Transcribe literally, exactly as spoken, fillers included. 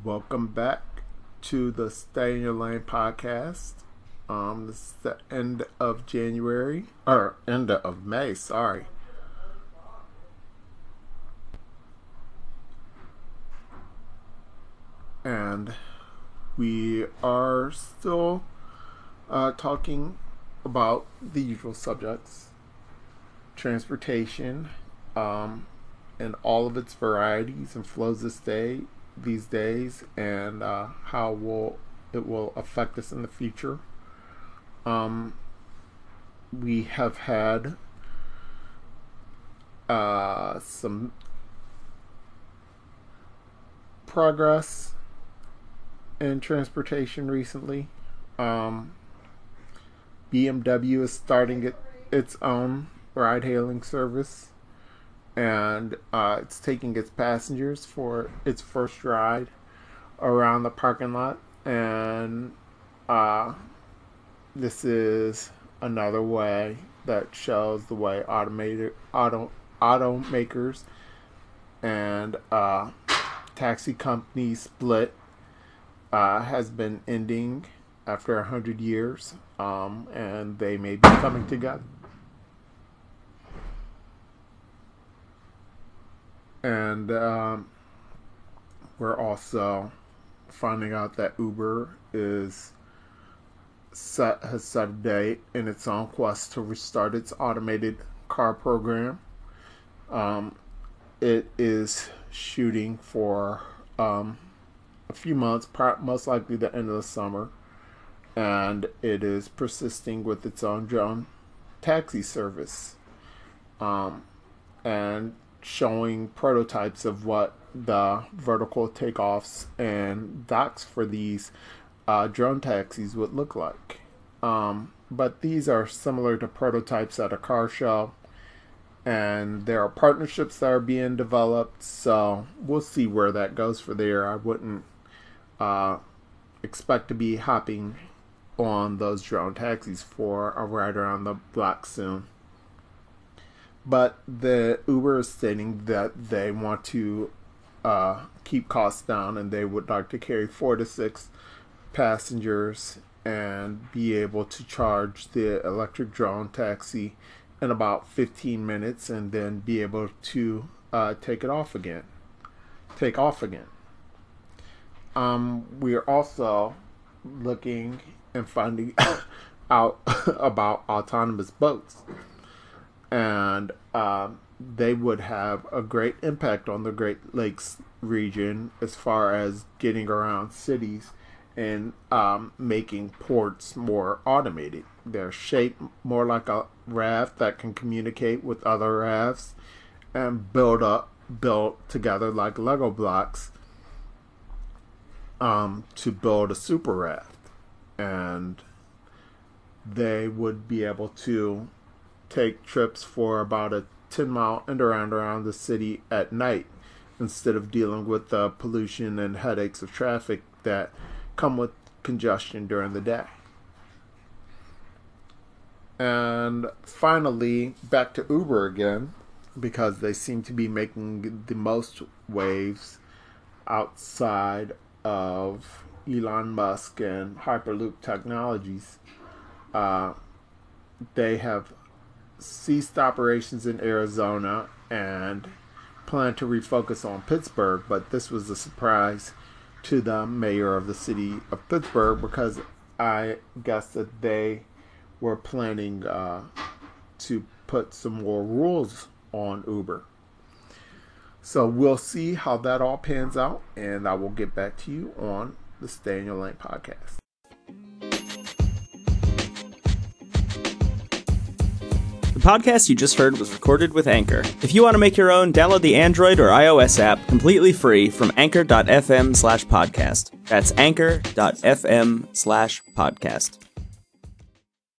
Welcome back to the Stay in Your Lane podcast. Um, this is the end of January, or end of May, sorry. And we are still uh, talking about the usual subjects, transportation, um, and all of its varieties and flows this day. these days and uh, how will it will affect us in the future. Um, we have had uh, some progress in transportation recently. Um, B M W is starting it, its own ride-hailing service. And uh, it's taking its passengers for its first ride around the parking lot. And uh, this is another way that shows the way automated auto automakers and uh, taxi companies split uh, has been ending after a hundred years, um, and they may be coming together. And um, we're also finding out that Uber is set has set a date in its own quest to restart its automated car program. Um, it is shooting for um, a few months, most likely the end of the summer, and it is persisting with its own drone taxi service. Um, and showing prototypes of what the vertical takeoffs and docks for these uh, drone taxis would look like. Um, but these are similar to prototypes at a car show, and there are partnerships that are being developed, so we'll see where that goes for there. I wouldn't uh, expect to be hopping on those drone taxis for a ride around the block soon. But the Uber is stating that they want to uh, keep costs down, and they would like to carry four to six passengers and be able to charge the electric drone taxi in about fifteen minutes, and then be able to uh, take it off again. Take off again. Um, we are also looking and finding out about autonomous boats. And um, they would have a great impact on the Great Lakes region as far as getting around cities and um, making ports more automated. They're shaped more like a raft that can communicate with other rafts and build up, built together like Lego blocks um, to build a super raft. And they would be able to take trips for about a ten mile end around around the city at night instead of dealing with the pollution and headaches of traffic that come with congestion during the day. And finally, back to Uber again, because they seem to be making the most waves outside of Elon Musk and Hyperloop Technologies. Uh, they have ceased operations in Arizona and plan to refocus on Pittsburgh, but this was a surprise to the mayor of the city of Pittsburgh, because I guess that they were planning uh, to put some more rules on Uber. So we'll see how that all pans out, and I will get back to you on the Stay in Your Lane podcast. The podcast you just heard was recorded with Anchor. If you want to make your own, download the Android or iOS app completely free from anchor.fm slash podcast. That's anchor.fm slash podcast.